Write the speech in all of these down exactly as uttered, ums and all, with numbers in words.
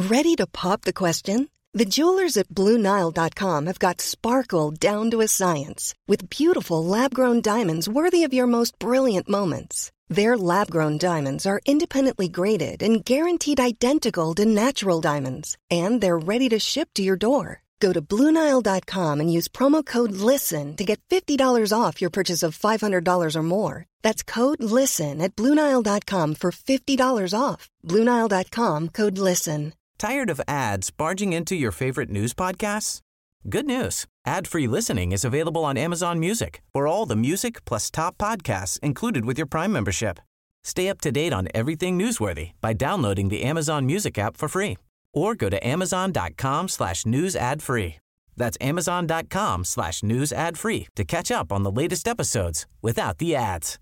Ready to pop the question? The jewelers at Blue Nile dot com have got sparkle down to a science with beautiful lab-grown diamonds worthy of your most brilliant moments. Their lab-grown diamonds are independently graded and guaranteed identical to natural diamonds, and they're ready to ship to your door. Go to Blue Nile dot com and use promo code LISTEN to get fifty dollars off your purchase of five hundred dollars or more. That's code LISTEN at Blue Nile dot com for fifty dollars off. Blue Nile dot com, code LISTEN. Tired of ads barging into your favorite news podcasts? Good news. Ad-free listening is available on Amazon Music for all the music plus top podcasts included with your Prime membership. Stay up to date on everything newsworthy by downloading the Amazon Music app for free or go to amazon.com slash news ad free. That's amazon.com slash news ad free to catch up on the latest episodes without the ads.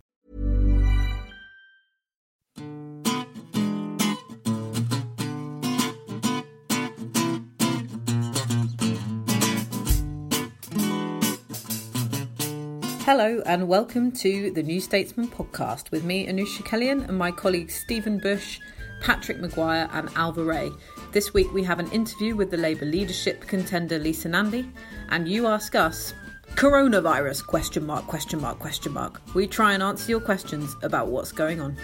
Hello and welcome to the New Statesman podcast with me, Anoosh Chakelian, and my colleagues Stephen Bush, Patrick Maguire and Alva Ray. This week we have an interview with the Labour leadership contender Lisa Nandy, and you ask us, coronavirus, question mark, question mark, question mark. We try and answer your questions about what's going on.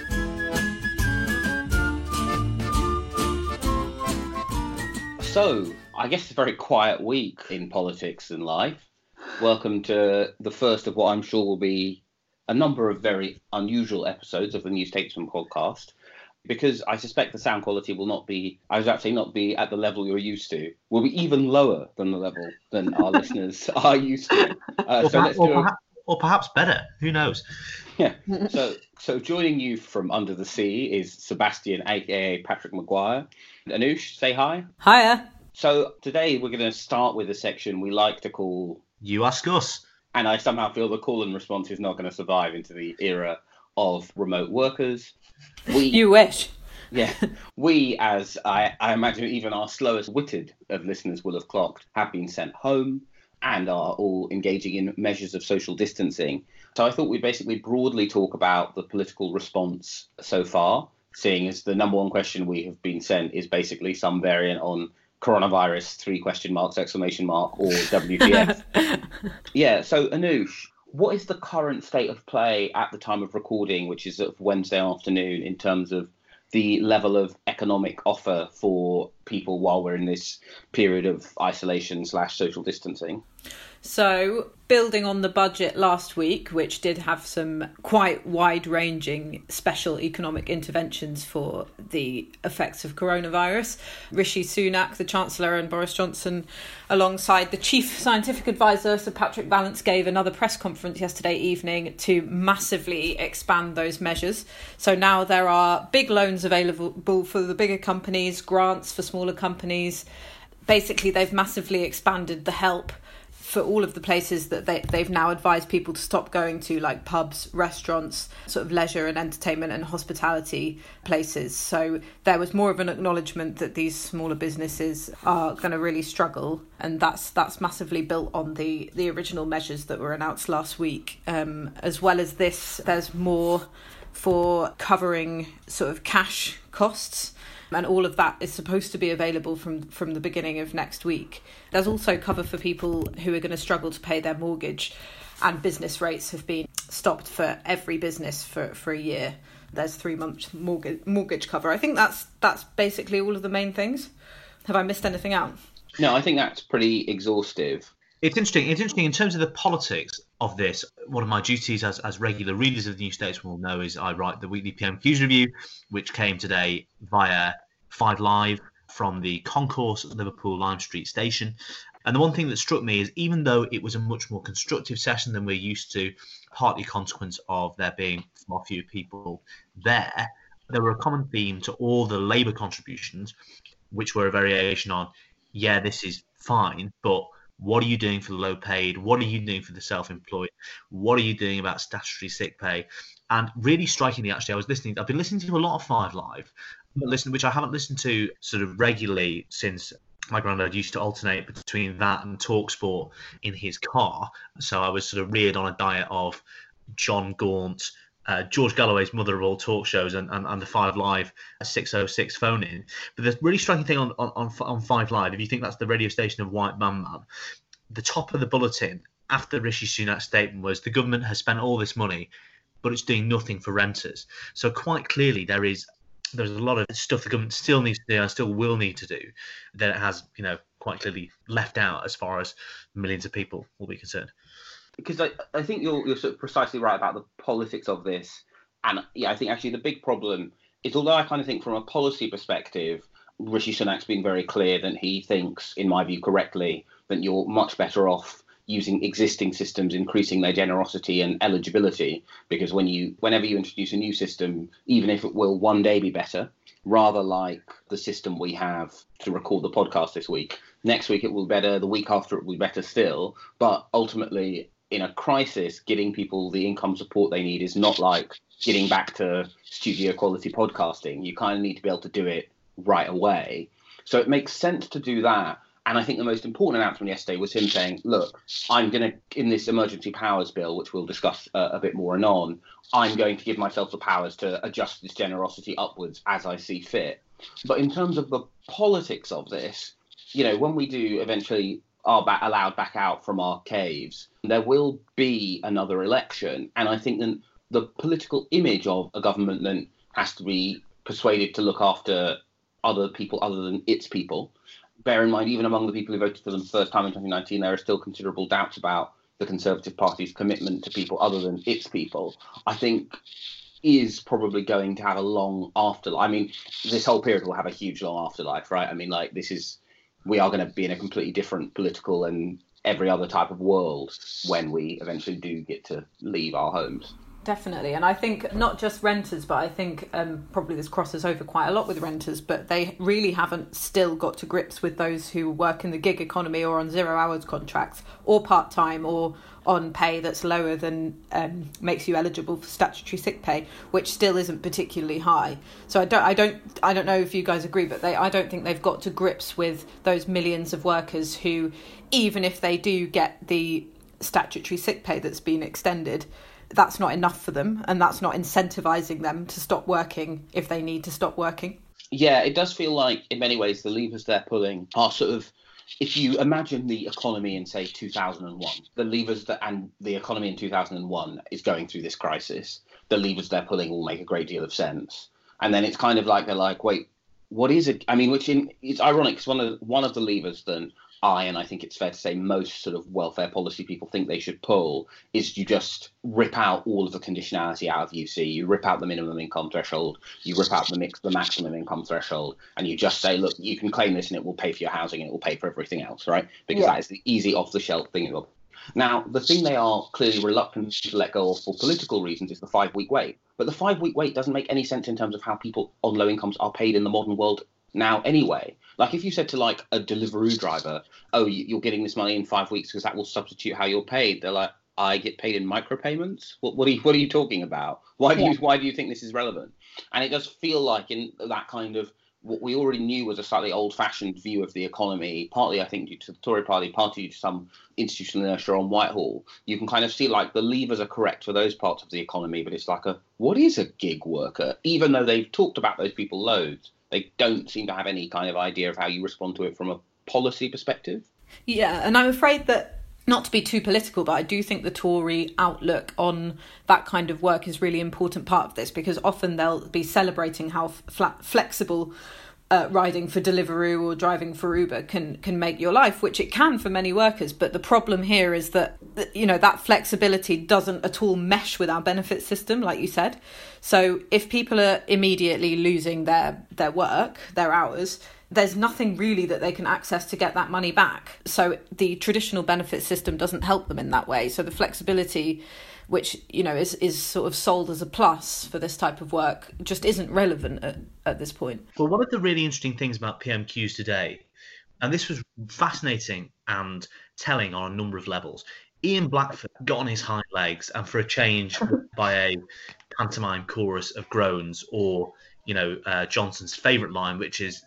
So, I guess it's a very quiet week in politics and life. Welcome to the first of what I'm sure will be a number of very unusual episodes of the New Statesman podcast, because I suspect the sound quality will not be, I was actually not be at the level you're used to, will be even lower than the level than our listeners are used to. Uh, or, so perhaps, let's or, do a, perhaps, or perhaps better, who knows? Yeah, so so joining you from under the sea is Sebastian, aka Patrick Maguire. Anoosh, say hi. Hiya. So today we're going to start with a section we like to call You Ask Us. And I somehow feel the call and response is not going to survive into the era of remote workers. We, you wish. Yeah, we, as I, I imagine even our slowest witted of listeners will have clocked, have been sent home and are all engaging in measures of social distancing. So I thought we'd basically broadly talk about the political response so far, seeing as the number one question we have been sent is basically some variant on coronavirus, three question marks, exclamation mark, or W T F. Yeah, so Anoosh, what is the current state of play at the time of recording, which is sort of Wednesday afternoon, in terms of the level of economic offer for people while we're in this period of isolation slash social distancing? So, building on the budget last week, which did have some quite wide-ranging special economic interventions for the effects of coronavirus, Rishi Sunak, the Chancellor, and Boris Johnson, alongside the Chief Scientific Advisor, Sir Patrick Vallance, gave another press conference yesterday evening to massively expand those measures. So now there are big loans available for the bigger companies, grants for smaller companies. Basically, they've massively expanded the help for all of the places that they, they've now advised people to stop going to, like pubs, restaurants, sort of leisure and entertainment and hospitality places. So there was more of an acknowledgement that these smaller businesses are going to really struggle. And that's that's massively built on the, the original measures that were announced last week. Um, as well as this, there's more for covering sort of cash costs. And all of that is supposed to be available from, from the beginning of next week. There's also cover for people who are going to struggle to pay their mortgage, and business rates have been stopped for every business for, for a year. There's three months mortgage mortgage cover. I think that's that's basically all of the main things. Have I missed anything out? No, I think that's pretty exhaustive. It's interesting. It's interesting in terms of the politics of this. One of my duties as, as regular readers of the New Statesman will know is I write the weekly P M Qs review, which came today via Five Live from the concourse at Liverpool Lime Street Station. And the one thing that struck me is, even though it was a much more constructive session than we're used to, partly a consequence of there being far fewer people there, there were a common theme to all the Labour contributions, which were a variation on, yeah, this is fine, but what are you doing for the low paid? What are you doing for the self-employed? What are you doing about statutory sick pay? And really strikingly, actually, I was listening, I've been listening to a lot of Five Live, listen, which I haven't listened to sort of regularly since my granddad used to alternate between that and TalkSport in his car. So I was sort of reared on a diet of John Gaunt, uh, George Galloway's mother of all talk shows and, and, and the Five Live six oh six phone in. But the really striking thing on, on, on Five Live, if you think that's the radio station of White Man Man, the top of the bulletin after Rishi Sunak's statement was the government has spent all this money, but it's doing nothing for renters. So quite clearly there is there's a lot of stuff the government still needs to do and still will need to do that it has, you know, quite clearly left out as far as millions of people will be concerned. Because I, I think you're you're sort of precisely right about the politics of this. And yeah, I think actually the big problem is, although I kind of think from a policy perspective, Rishi Sunak's been very clear that he thinks, in my view correctly, that you're much better off using existing systems, increasing their generosity and eligibility, because when you whenever you introduce a new system, even if it will one day be better, rather like the system we have to record the podcast this week, next week it will be better, the week after it will be better still, but ultimately in a crisis, getting people the income support they need is not like getting back to studio quality podcasting. You kind of need to be able to do it right away. So it makes sense to do that. And I think the most important announcement yesterday was him saying, look, I'm going to, in this emergency powers bill, which we'll discuss uh, a bit more anon, I'm going to give myself the powers to adjust this generosity upwards as I see fit. But in terms of the politics of this, you know, when we do eventually are back, allowed back out from our caves, there will be another election. And I think that the political image of a government then has to be persuaded to look after other people other than its people. Bear in mind, even among the people who voted for them first time in twenty nineteen, there are still considerable doubts about the Conservative Party's commitment to people other than its people. I think is probably going to have a long afterlife. I mean, this whole period will have a huge long afterlife, right? I mean, like, this is, we are going to be in a completely different political and every other type of world when we eventually do get to leave our homes. Definitely. And I think not just renters, but I think um, probably this crosses over quite a lot with renters, but they really haven't still got to grips with those who work in the gig economy or on zero hours contracts or part-time or on pay that's lower than um, makes you eligible for statutory sick pay, which still isn't particularly high. So I don't, I don't, I don't know if you guys agree, but they, I don't think they've got to grips with those millions of workers who, even if they do get the statutory sick pay that's been extended, that's not enough for them, and that's not incentivizing them to stop working if they need to stop working. Yeah, it does feel like in many ways the levers they're pulling are sort of, if you imagine the economy in, say, two thousand one, the levers that, and the economy in two thousand one is going through this crisis, the levers they're pulling will make a great deal of sense. And then it's kind of like, they're like, wait, what is it? I mean, which in, it's ironic, because one of, one of the levers that I, and I think it's fair to say most sort of welfare policy people think they should pull, is you just rip out all of the conditionality out of U C. You rip out the minimum income threshold, you rip out the mix, the maximum income threshold, and you just say, look, you can claim this and it will pay for your housing and it will pay for everything else, right? Because yeah. that is the easy off-the-shelf thing. Now, the thing they are clearly reluctant to let go of for political reasons is the five-week wait. But the five-week wait doesn't make any sense in terms of how people on low incomes are paid in the modern world now anyway. Like, if you said to, like, a Deliveroo driver, oh, you're getting this money in five weeks because that will substitute how you're paid, they're like, I get paid in micropayments? What, what, are, you, what are you talking about? Why do, yeah. you, why do you think this is relevant? And it does feel like in that kind of what we already knew was a slightly old-fashioned view of the economy, partly, I think, due to the Tory party, partly due to some institutional inertia on Whitehall. You can kind of see, like, the levers are correct for those parts of the economy, but it's like a, what is a gig worker? Even though they've talked about those people loads, they don't seem to have any kind of idea of how you respond to it from a policy perspective. Yeah, and I'm afraid that, not to be too political, but I do think the Tory outlook on that kind of work is really important part of this, because often they'll be celebrating how flat, flexible uh, riding for Deliveroo or driving for Uber can can make your life, which it can for many workers. But the problem here is that, you know, that flexibility doesn't at all mesh with our benefit system, like you said. So if people are immediately losing their, their work, their hours, there's nothing really that they can access to get that money back. So the traditional benefit system doesn't help them in that way. So the flexibility, which, you know, is, is sort of sold as a plus for this type of work, just isn't relevant at, at this point. Well, one of the really interesting things about P M Qs today, and this was fascinating and telling on a number of levels, Ian Blackford got on his hind legs and for a change by a pantomime chorus of groans, or, you know, uh, Johnson's favourite line, which is,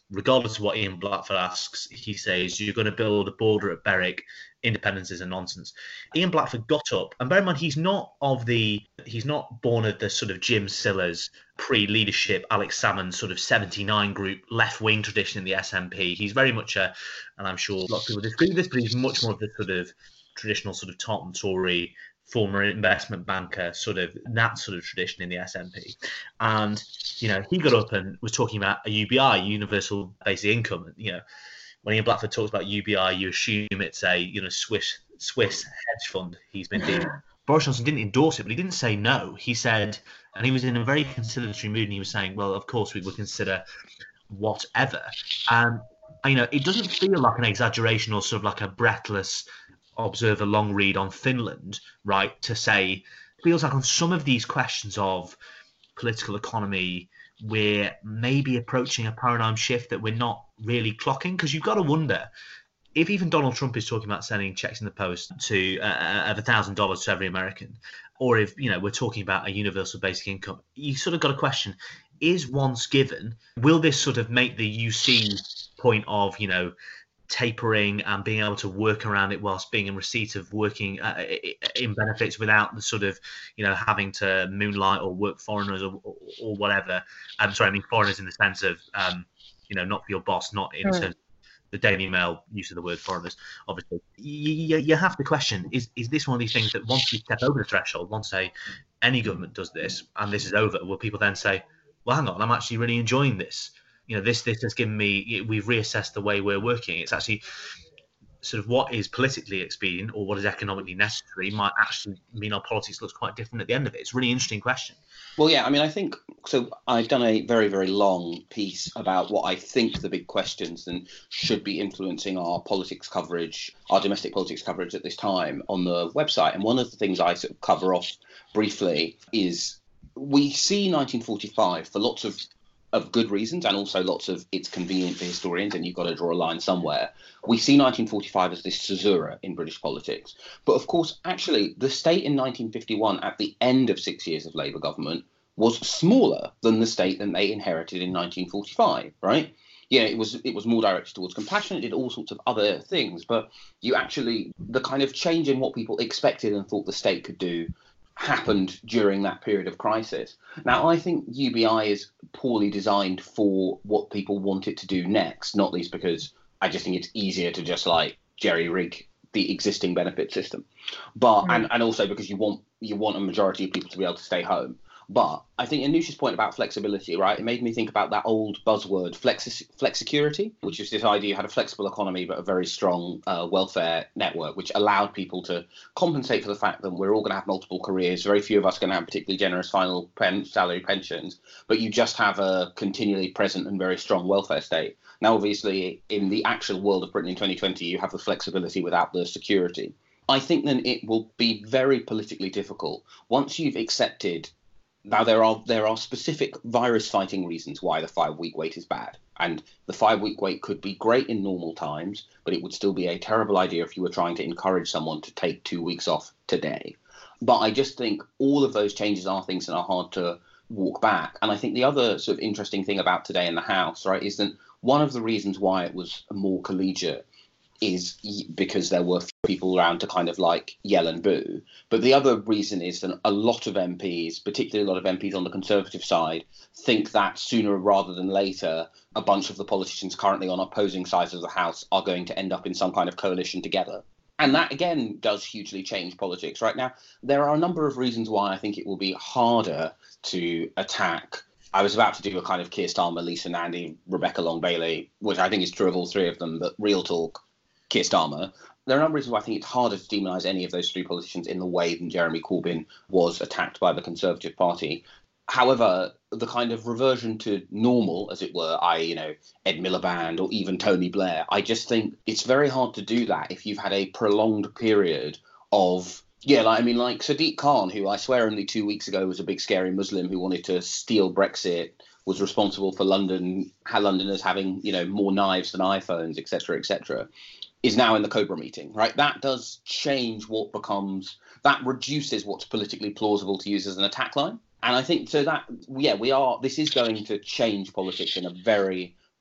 regardless of what Ian Blackford asks, he says, you're going to build a border at Berwick. Independence is a nonsense. Ian Blackford got up, and bear in mind, he's not of the, he's not born of the sort of Jim Sillars pre-leadership, Alex Salmond sort of seventy-nine group left-wing tradition in the S N P. He's very much a, and I'm sure a lot of people disagree with this, but he's much more of the sort of traditional sort of Tartan Tory, former investment banker, sort of that sort of tradition in the S N P. And, you know, he got up and was talking about a U B I, universal basic income. You know, when Ian Blackford talks about U B I, you assume it's a, you know, Swiss Swiss hedge fund he's been dealing. Boris Johnson didn't endorse it, but he didn't say no. He said, and he was in a very conciliatory mood, and he was saying, well, of course we would consider whatever. And, you know, it doesn't feel like an exaggeration or sort of like a breathless observer long read on Finland, right, to say, it feels like on some of these questions of political economy, we're maybe approaching a paradigm shift that we're not really clocking. Because you've got to wonder, if even Donald Trump is talking about sending checks in the post to uh, of one thousand dollars to every American, or if, you know, we're talking about a universal basic income, you sort of got to question, is once given, will this sort of make the U C point of, you know, tapering and being able to work around it whilst being in receipt of working uh, in benefits without the sort of, you know, having to moonlight or work foreigners or, or, or whatever. I'm sorry, I mean foreigners in the sense of, um, you know, not for your boss, not in terms of the Daily Mail use of the word foreigners, obviously. You, you have to question, is, is this one of these things that once we step over the threshold, once, say, any government does this and this is over, will people then say, well, hang on, I'm actually really enjoying this. You know, this this has given me, we've reassessed the way we're working. It's actually sort of what is politically expedient or what is economically necessary might actually mean our politics looks quite different at the end of it. It's a really interesting question. Well, yeah, I mean, I think, so I've done a very, very long piece about what I think the big questions and should be influencing our politics coverage, our domestic politics coverage at this time on the website. And one of the things I sort of cover off briefly is we see nineteen forty-five for lots of of good reasons, and also lots of it's convenient for historians and you've got to draw a line somewhere. We see nineteen forty-five as this caesura in British politics. But of course, actually, the state in nineteen fifty-one, at the end of six years of Labour government, was smaller than the state that they inherited in nineteen forty-five, right? Yeah, it was it was more directed towards compassion. It did all sorts of other things. But you actually, the kind of change in what people expected and thought the state could do happened during that period of crisis. Now, I think U B I is poorly designed for what people want it to do next, not least because I just think it's easier to just like jerry rig the existing benefit system. But mm. and, and also because you want you want a majority of people to be able to stay home. But I think Anousheh's point about flexibility, right, it made me think about that old buzzword, flex flexicurity, which is this idea you had a flexible economy but a very strong uh, welfare network, which allowed people to compensate for the fact that we're all going to have multiple careers. Very few of us are going to have particularly generous final pen salary pensions, but you just have a continually present and very strong welfare state. Now, obviously, in the actual world of Britain in twenty twenty, you have the flexibility without the security. I think then it will be very politically difficult once you've accepted. Now, there are there are specific virus-fighting reasons why the five-week wait is bad. And the five-week wait could be great in normal times, but it would still be a terrible idea if you were trying to encourage someone to take two weeks off today. But I just think all of those changes are things that are hard to walk back. And I think the other sort of interesting thing about today in the House, right, is that one of the reasons why it was more collegiate is because there were people around to kind of like yell and boo. But the other reason is that a lot of M Ps, particularly a lot of M Ps on the Conservative side, think that sooner rather than later, a bunch of the politicians currently on opposing sides of the House are going to end up in some kind of coalition together. And that, again, does hugely change politics. Right now, there are a number of reasons why I think it will be harder to attack. I was about to do a kind of Keir Starmer, Lisa Nandy, Rebecca Long Bailey, which I think is true of all three of them, but real talk, Keir Starmer. There are a number of reasons why I think it's harder to demonise any of those three politicians in the way that Jeremy Corbyn was attacked by the Conservative Party. However, the kind of reversion to normal, as it were, that is, you know, Ed Miliband or even Tony Blair, I just think it's very hard to do that if you've had a prolonged period of, yeah, like, I mean, like Sadiq Khan, who I swear only two weeks ago was a big scary Muslim who wanted to steal Brexit, was responsible for London, Londoners having, you know, more knives than iPhones, et cetera, et cetera, is now in the Cobra meeting, right? That does change what becomes, that reduces what's politically plausible to use as an attack line. And I think so that, yeah, we are, this is going to change politics in a very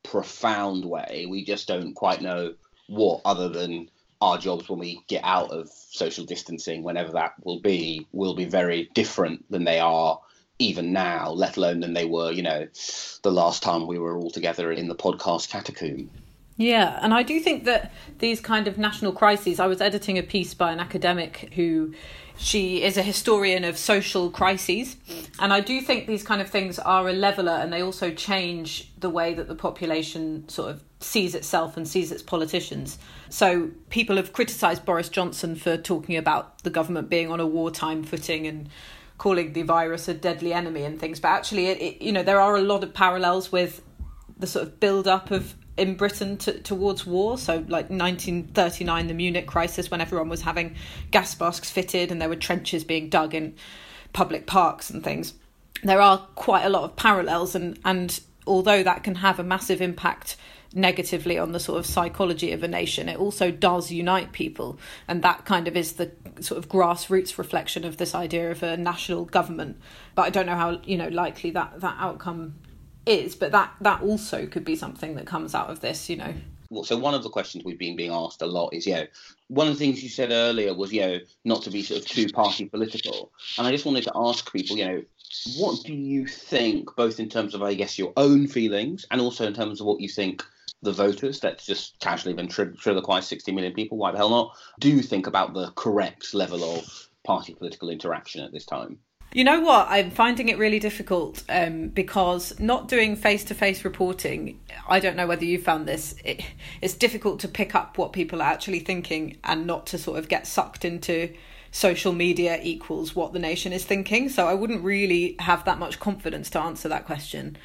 profound way. We just don't quite know what, other than our jobs when we get out of social distancing, whenever that will be, will be very different than they are even now, let alone than they were, you know, the last time we were all together in the podcast catacomb. Yeah, and I do think that these kind of national crises, I was editing a piece by an academic who, she is a historian of social crises, and I do think these kind of things are a leveller, and they also change the way that the population sort of sees itself and sees its politicians. So people have criticised Boris Johnson for talking about the government being on a wartime footing and calling the virus a deadly enemy and things, but actually, it, it, you know, there are a lot of parallels with the sort of build-up of in Britain to, towards war. So like nineteen thirty-nine, the Munich crisis, when everyone was having gas masks fitted and there were trenches being dug in public parks and things. There are quite a lot of parallels, and, and although that can have a massive impact negatively on the sort of psychology of a nation, it also does unite people, and that kind of is the sort of grassroots reflection of this idea of a national government. But I don't know how, you know, likely that that outcome is, but that that also could be something that comes out of this, you know. Well, so one of the questions we've been being asked a lot is, you know, one of the things you said earlier was, you know, not to be sort of too party political. And I just wanted to ask people, you know, what do you think, both in terms of, I guess, your own feelings and also in terms of what you think the voters, that's just casually been triloquized sixty million people, why the hell not, do think about the correct level of party political interaction at this time? You know what? I'm finding it really difficult um, because not doing face-to-face reporting, I don't know whether you found this, it, it's difficult to pick up what people are actually thinking and not to sort of get sucked into social media equals what the nation is thinking. So I wouldn't really have that much confidence to answer that question.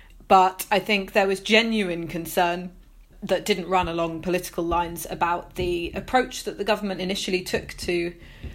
But I think there was genuine concern that didn't run along political lines about the approach that the government initially took to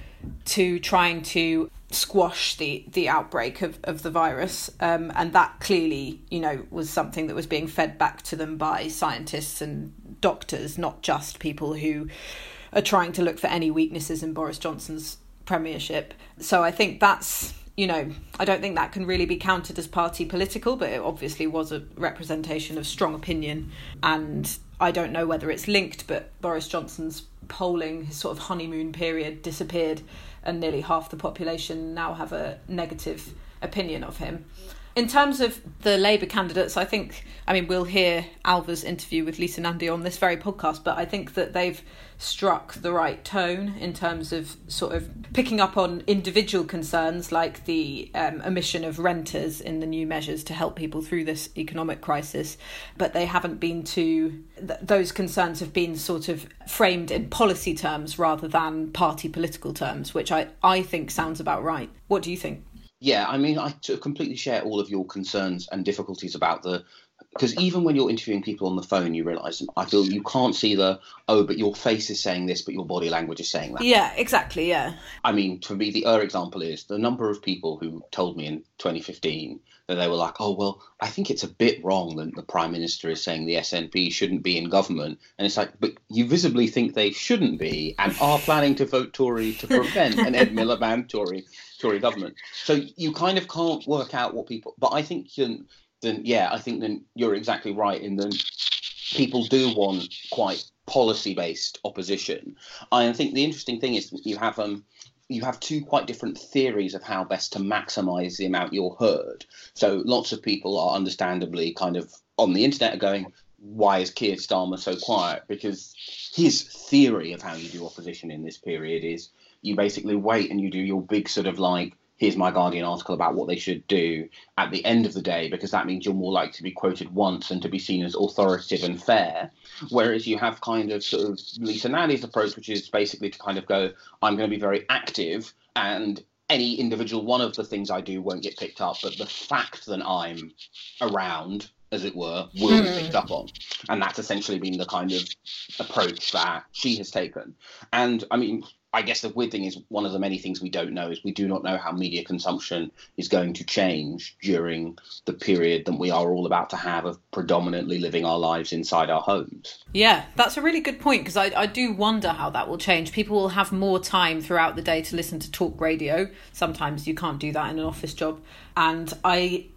to trying to squash the the outbreak of, of the virus. Um, and that clearly, you know, was something that was being fed back to them by scientists and doctors, not just people who are trying to look for any weaknesses in Boris Johnson's premiership. So I think that's, you know, I don't think that can really be counted as party political, but it obviously was a representation of strong opinion. And I don't know whether it's linked, but Boris Johnson's polling, his sort of honeymoon period, disappeared, and nearly half the population now have a negative opinion of him. In terms of the Labour candidates, I think, I mean, we'll hear Alva's interview with Lisa Nandy on this very podcast, but I think that they've struck the right tone in terms of sort of picking up on individual concerns like the um, omission of renters in the new measures to help people through this economic crisis. But they haven't been too, th- those concerns have been sort of framed in policy terms rather than party political terms, which I, I think sounds about right. What do you think? Yeah, I mean, I completely share all of your concerns and difficulties about the, because even when you're interviewing people on the phone, you realise, I feel you can't see the, oh, but your face is saying this, but your body language is saying that. Yeah, exactly, yeah. I mean, for me, the other example is the number of people who told me in twenty fifteen that they were like, oh, well, I think it's a bit wrong that the Prime Minister is saying the S N P shouldn't be in government. And it's like, but you visibly think they shouldn't be and are planning to vote Tory to prevent an Ed Miliband Tory Tory government. So you kind of can't work out what people, but I think then, then yeah, I think then you're exactly right in that people do want quite policy-based opposition. I think the interesting thing is that you have um you have two quite different theories of how best to maximise the amount you're heard. So lots of people are understandably kind of on the internet are going, why is Keir Starmer so quiet? Because his theory of how you do opposition in this period is you basically wait and you do your big sort of like, here's my Guardian article about what they should do at the end of the day, because that means you're more likely to be quoted once and to be seen as authoritative and fair. Whereas you have kind of sort of Lisa Nandy's approach, which is basically to kind of go, I'm going to be very active and any individual one of the things I do won't get picked up, but the fact that I'm around, as it were, will be picked up on. And that's essentially been the kind of approach that she has taken. And I mean, I guess the weird thing is one of the many things we don't know is we do not know how media consumption is going to change during the period that we are all about to have of predominantly living our lives inside our homes. Yeah, that's a really good point, because I, I do wonder how that will change. People will have more time throughout the day to listen to talk radio. Sometimes you can't do that in an office job. And I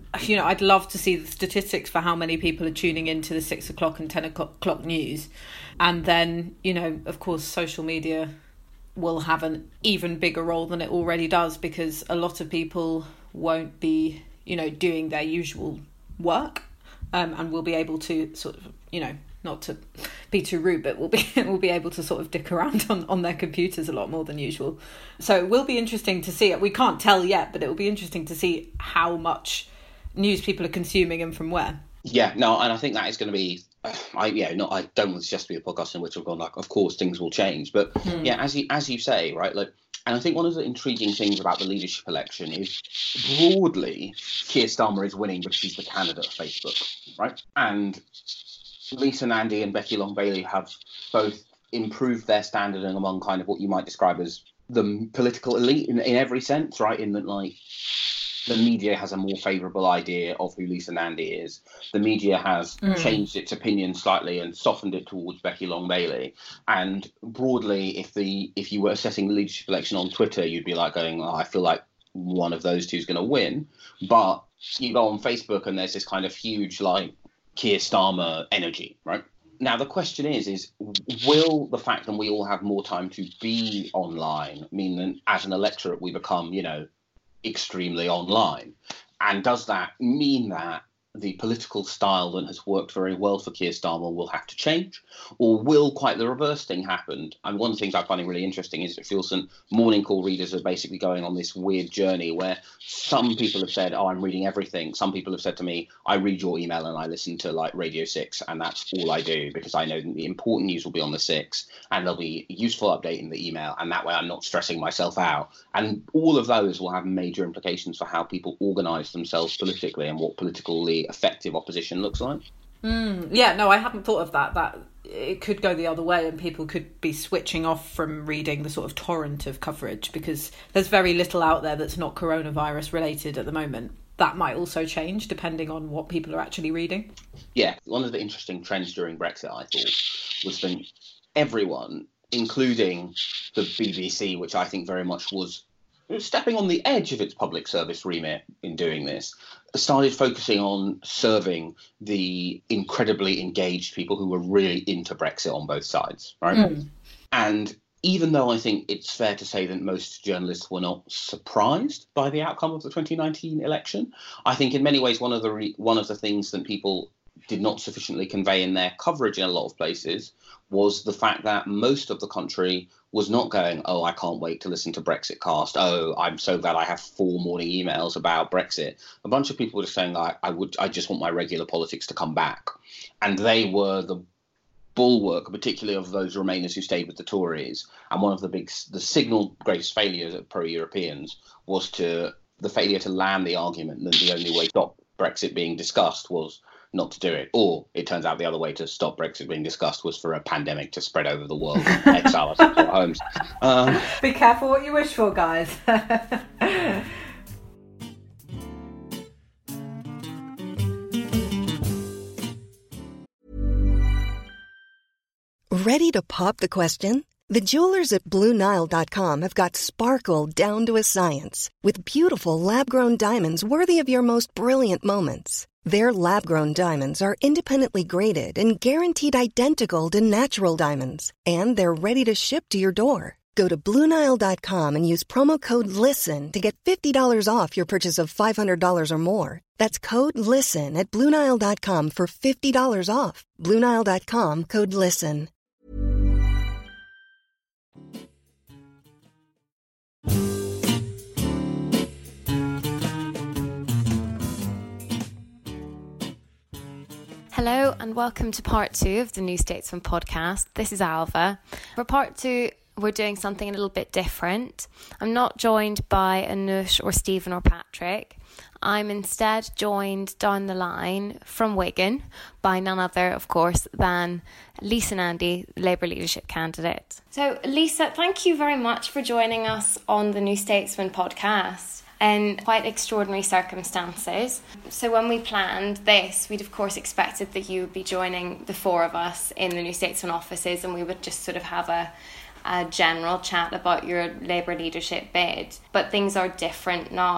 you know, I'd love to see the statistics for how many people are tuning into the six o'clock and ten o'clock news. And then, you know, of course, social media will have an even bigger role than it already does, because a lot of people won't be, you know, doing their usual work, um, and will be able to sort of, you know, not to be too rude, but will be will be able to sort of dick around on, on their computers a lot more than usual. So it will be interesting to see it. We can't tell yet, but it will be interesting to see how much news people are consuming and from where. Yeah, no, and I think that is going to be, I yeah, no, I don't want this just to be a podcast in which we've gone like, of course things will change, but mm. yeah, as you as you say, right, like, and I think one of the intriguing things about the leadership election is broadly Keir Starmer is winning because he's the candidate of Facebook, right, and Lisa Nandy and Becky Long-Bailey have both improved their standing among kind of what you might describe as the political elite in, in every sense, right? In that, like, the media has a more favourable idea of who Lisa Nandy is. The media has mm. changed its opinion slightly and softened it towards Becky Long-Bailey. And broadly, if the if you were assessing the leadership election on Twitter, you'd be like going, oh, I feel like one of those two is going to win. But you go on Facebook and there's this kind of huge, like, Keir Starmer energy, right? Now, the question is, is will the fact that we all have more time to be online mean that as an electorate we become, you know, extremely online? And does that mean that the political style that has worked very well for Keir Starmer will have to change? Or will quite the reverse thing happen? And one of the things I find really interesting is it feels that Morning Call readers are basically going on this weird journey where some people have said, oh, I'm reading everything. Some people have said to me, I read your email and I listen to like Radio six, and that's all I do because I know that the important news will be on the six and there'll be a useful update in the email, and that way I'm not stressing myself out. And all of those will have major implications for how people organise themselves politically and what politically effective opposition looks like. Mm, yeah, no, I hadn't thought of that. That it could go the other way and people could be switching off from reading the sort of torrent of coverage because there's very little out there that's not coronavirus related at the moment. That might also change depending on what people are actually reading. Yeah, one of the interesting trends during Brexit, I thought, was that everyone, including the B B C, which I think very much was stepping on the edge of its public service remit in doing this, started focusing on serving the incredibly engaged people who were really into Brexit on both sides, right? Mm. And even though I think it's fair to say that most journalists were not surprised by the outcome of the twenty nineteen election, I think in many ways one of the re- one of the things that people did not sufficiently convey in their coverage in a lot of places was the fact that most of the country was not going, oh, I can't wait to listen to Brexit Cast. Oh, I'm so glad I have four morning emails about Brexit. A bunch of people were just saying, like, I would, I just want my regular politics to come back. And they were the bulwark, particularly of those Remainers who stayed with the Tories. And one of the big, the signal greatest failures of pro-Europeans was to the failure to land the argument that the only way to stop Brexit being discussed was not to do it. Or it turns out the other way to stop Brexit being discussed was for a pandemic to spread over the world and exile us into our homes. Um, Be careful what you wish for, guys. Ready to pop the question? The jewelers at Blue Nile dot com have got sparkle down to a science with beautiful lab-grown diamonds worthy of your most brilliant moments. Their lab-grown diamonds are independently graded and guaranteed identical to natural diamonds, and they're ready to ship to your door. Go to Blue Nile dot com and use promo code LISTEN to get fifty dollars off your purchase of five hundred dollars or more. That's code LISTEN at Blue Nile dot com for fifty dollars off. Blue Nile dot com, code LISTEN. Hello and welcome to part two of the New Statesman podcast. This is Alva. For part two, we're doing something a little bit different. I'm not joined by Anush or Stephen or Patrick. I'm instead joined down the line from Wigan by none other, of course, than Lisa Nandy, Labour leadership candidate. So, Lisa, thank you very much for joining us on the New Statesman podcast in quite extraordinary circumstances. So when we planned this, we'd of course expected that you would be joining the four of us in the New Statesman offices and we would just sort of have a a general chat about your Labour leadership bid. But things are different now.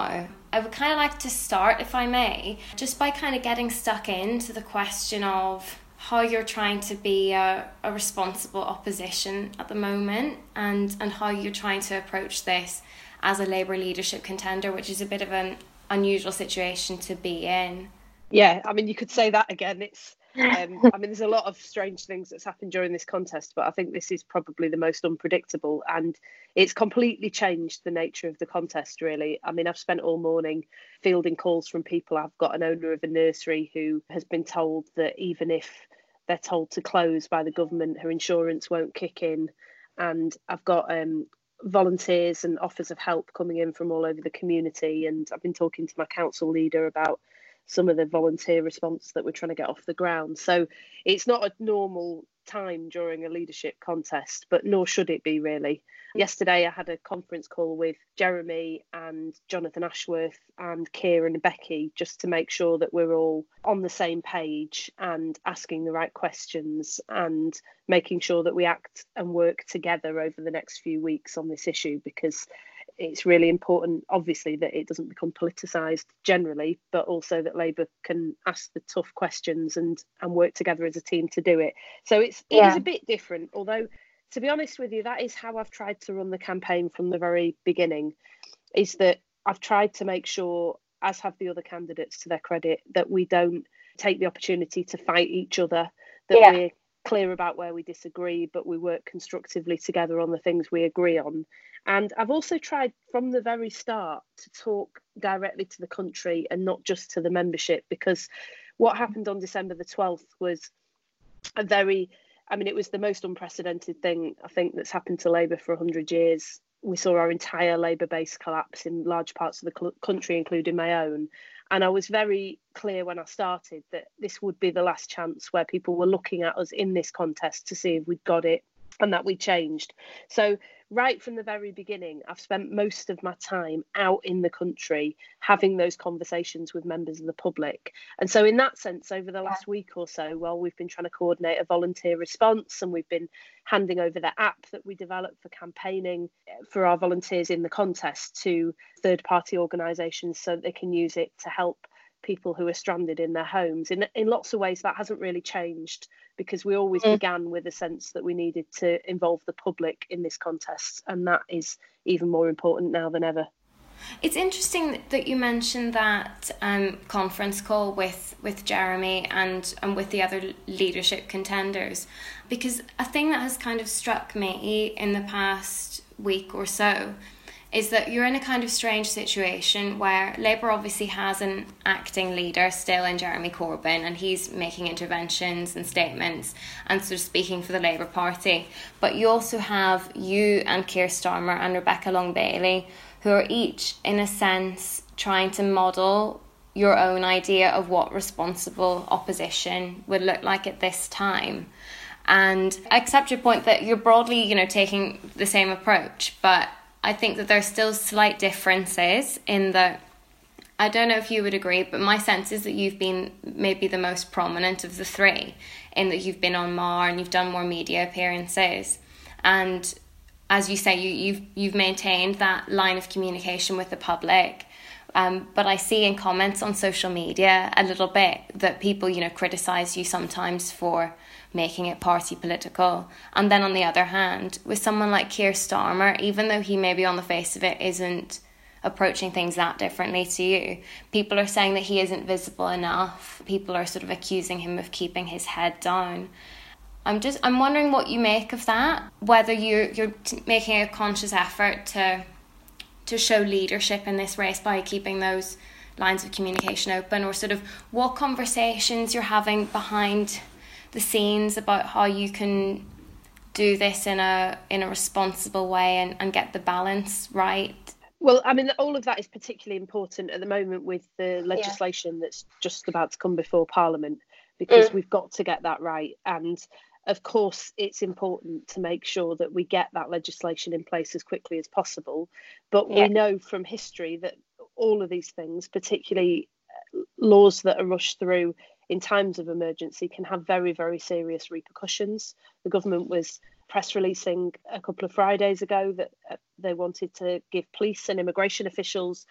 I would kind of like to start, if I may, just by kind of getting stuck into the question of how you're trying to be a, a responsible opposition at the moment, and, and how you're trying to approach this as a Labour leadership contender, which is a bit of an unusual situation to be in. Yeah, I mean, you could say that again. It's, um, I mean, there's a lot of strange things that's happened during this contest, but I think this is probably the most unpredictable, and it's completely changed the nature of the contest, really. I mean, I've spent all morning fielding calls from people. I've got an owner of a nursery who has been told that even if they're told to close by the government, her insurance won't kick in. And I've got um, volunteers and offers of help coming in from all over the community. And I've been talking to my council leader about some of the volunteer response that we're trying to get off the ground. So it's not a normal time during a leadership contest, but nor should it be, really. Yesterday I had a conference call with Jeremy and Jonathan Ashworth and Kieran and Becky, just to make sure that we're all on the same page and asking the right questions and making sure that we act and work together over the next few weeks on this issue, because it's really important, obviously, that it doesn't become politicised generally, but also that Labour can ask the tough questions and and work together as a team to do it. So it's it yeah. is a bit different, although, to be honest with you, that is how I've tried to run the campaign from the very beginning, is that I've tried to make sure, as have the other candidates to their credit, that we don't take the opportunity to fight each other, that yeah. we're clear about where we disagree, but we work constructively together on the things we agree on. And I've also tried from the very start to talk directly to the country and not just to the membership, because what happened on December the twelfth was a very, I mean, it was the most unprecedented thing, I think, that's happened to Labour for one hundred years. We saw our entire Labour base collapse in large parts of the cl- country, including my own. And I was very clear when I started that this would be the last chance where people were looking at us in this contest to see if we'd got it and that we changed. So right from the very beginning, I've spent most of my time out in the country having those conversations with members of the public. And so in that sense, over the last week or so, while we've been trying to coordinate a volunteer response and we've been handing over the app that we developed for campaigning for our volunteers in the contest to third-party organisations so that they can use it to help people who are stranded in their homes. In, in lots of ways, that hasn't really changed, because we always mm. began with a sense that we needed to involve the public in this contest, and that is even more important now than ever. It's interesting that you mentioned that um, conference call with, with Jeremy and, and with the other leadership contenders, because a thing that has kind of struck me in the past week or so is that you're in a kind of strange situation where Labour obviously has an acting leader still in Jeremy Corbyn, and he's making interventions and statements and sort of speaking for the Labour Party. But you also have you and Keir Starmer and Rebecca Long-Bailey, who are each, in a sense, trying to model your own idea of what responsible opposition would look like at this time. And I accept your point that you're broadly, you know, taking the same approach, but I think that there's still slight differences in that. I don't know if you would agree, but my sense is that you've been maybe the most prominent of the three, in that you've been on more and you've done more media appearances. And as you say, you, you've you've maintained that line of communication with the public. Um, but I see in comments on social media a little bit that people, you know, criticise you sometimes for making it party political. And then on the other hand, with someone like Keir Starmer, even though he maybe on the face of it isn't approaching things that differently to you, people are saying that he isn't visible enough. People are sort of accusing him of keeping his head down. I'm just, I'm wondering what you make of that, whether you're, you're t- making a conscious effort to to show leadership in this race by keeping those lines of communication open, or sort of what conversations you're having behind the scenes about how you can do this in a in a responsible way and, and get the balance right. Well, I mean, all of that is particularly important at the moment with the legislation yeah. that's just about to come before Parliament, because mm. we've got to get that right. And of course, it's important to make sure that we get that legislation in place as quickly as possible. But yeah. we know from history that all of these things, particularly laws that are rushed through in times of emergency, can have very, very serious repercussions. The government was press releasing a couple of Fridays ago that they wanted to give police and immigration officials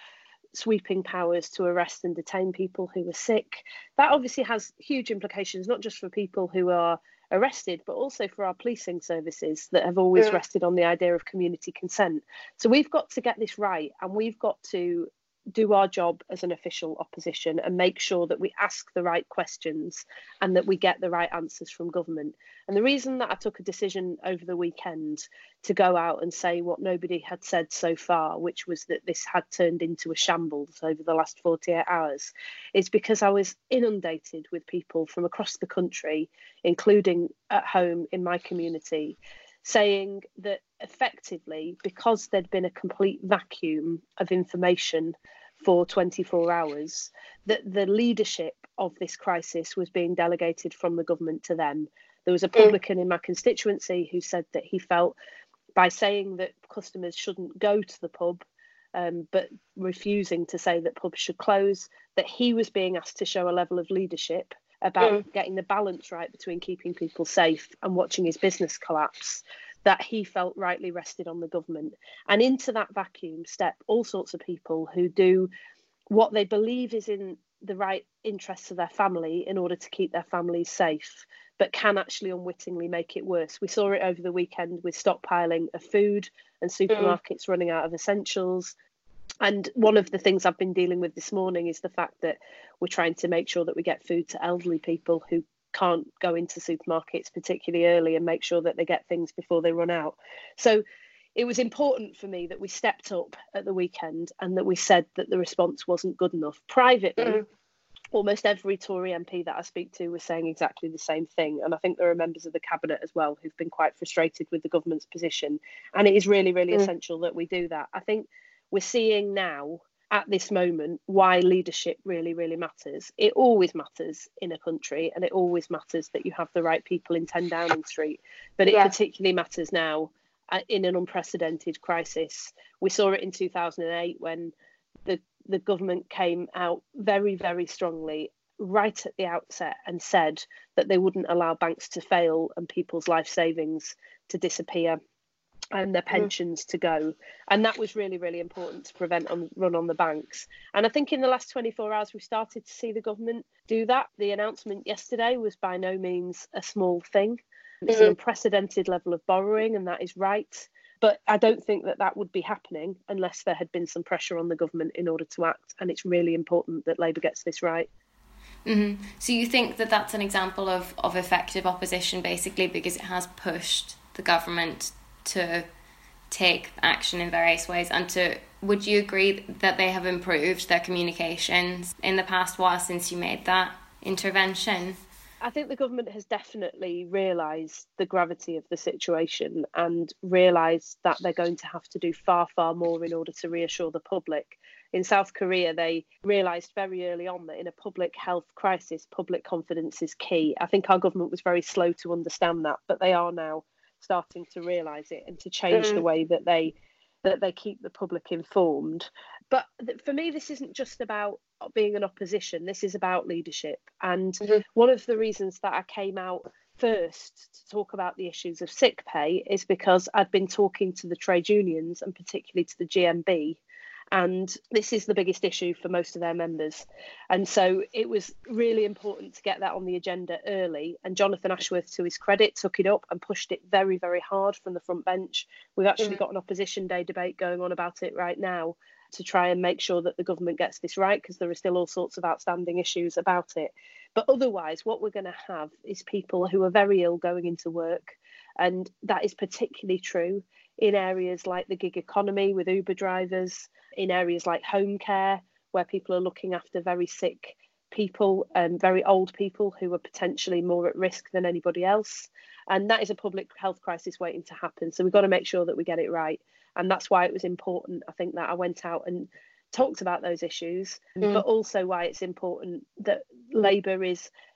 sweeping powers to arrest and detain people who were sick. That obviously has huge implications, not just for people who are arrested, but also for our policing services that have always yeah. rested on the idea of community consent. So we've got to get this right, and we've got to do our job as an official opposition and make sure that we ask the right questions and that we get the right answers from government. And the reason that I took a decision over the weekend to go out and say what nobody had said so far, which was that this had turned into a shambles over the last forty-eight hours, is because I was inundated with people from across the country, including at home in my community, saying that effectively, because there'd been a complete vacuum of information for twenty-four hours, that the leadership of this crisis was being delegated from the government to them. There was a publican in my constituency who said that he felt by saying that customers shouldn't go to the pub, um, but refusing to say that pubs should close, that he was being asked to show a level of leadership about mm. getting the balance right between keeping people safe and watching his business collapse, that he felt rightly rested on the government. And into that vacuum step all sorts of people who do what they believe is in the right interests of their family in order to keep their families safe, but can actually unwittingly make it worse. We saw it over the weekend with stockpiling of food and supermarkets mm. running out of essentials. And one of the things I've been dealing with this morning is the fact that we're trying to make sure that we get food to elderly people who can't go into supermarkets particularly early and make sure that they get things before they run out. So it was important for me that we stepped up at the weekend and that we said that the response wasn't good enough. Privately, mm. almost every Tory M P that I speak to was saying exactly the same thing. And I think there are members of the cabinet as well who've been quite frustrated with the government's position. And it is really, really mm. essential that we do that. I think we're seeing now at this moment why leadership really, really matters. It always matters in a country, and it always matters that you have the right people in ten Downing Street. But it yeah. particularly matters now uh, in an unprecedented crisis. We saw it in two thousand eight when the, the government came out very, very strongly right at the outset and said that they wouldn't allow banks to fail and people's life savings to disappear and their pensions mm. to go. And that was really, really important to prevent on run on the banks. And I think in the last twenty-four hours, we started to see the government do that. The announcement yesterday was by no means a small thing. It's mm. an unprecedented level of borrowing, and that is right. But I don't think that that would be happening unless there had been some pressure on the government in order to act. And it's really important that Labour gets this right. Mm-hmm. So you think that that's an example of, of effective opposition, basically, because it has pushed the government to take action in various ways, and to would you agree that they have improved their communications in the past while since you made that intervention? I think the government has definitely realised the gravity of the situation and realised that they're going to have to do far, far more in order to reassure the public. In South Korea, they realised very early on that in a public health crisis, public confidence is key. I think our government was very slow to understand that, but they are now starting to realise it and to change mm. the way that they that they keep the public informed. But th- for me, this isn't just about being an opposition. This is about leadership. And mm-hmm. one of the reasons that I came out first to talk about the issues of sick pay is because I'd been talking to the trade unions and particularly to the G M B. And this is the biggest issue for most of their members. And so it was really important to get that on the agenda early. And Jonathan Ashworth, to his credit, took it up and pushed it very, very hard from the front bench. We've actually mm-hmm. got an opposition day debate going on about it right now to try and make sure that the government gets this right, because there are still all sorts of outstanding issues about it. But otherwise, what we're going to have is people who are very ill going into work. And that is particularly true in areas like the gig economy with Uber drivers, in areas like home care, where people are looking after very sick people and very old people who are potentially more at risk than anybody else. And that is a public health crisis waiting to happen. So we've got to make sure that we get it right. And that's why it was important, I think, that I went out and talked about those issues, mm. but also why it's important that Labour is